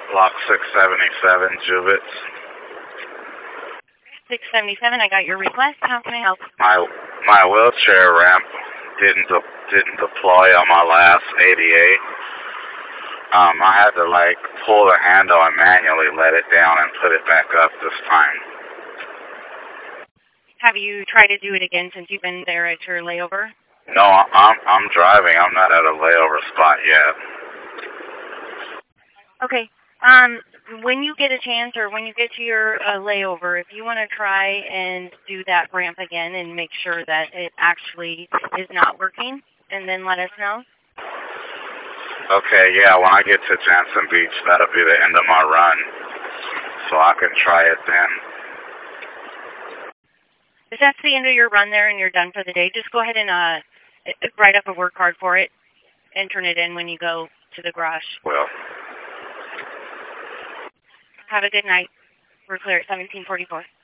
Block 677, Juvits. 677, I got your request. How can I help? My wheelchair ramp didn't deploy on my last ADA. I had to pull the handle and manually let it down and put it back up this time. Have you tried to do it again since you've been there at your layover? No, I'm driving. I'm not at a layover spot yet. Okay. When you get a chance or when you get to your layover, if you want to try and do that ramp again and make sure that it actually is not working, and then let us know. Okay, yeah, when I get to Jansen Beach, that'll be the end of my run, so I can try it then. If that's the end of your run there and you're done for the day, just go ahead and write up a work card for it and turn it in when you go to the garage. Well. Have a good night. We're clear at 1744.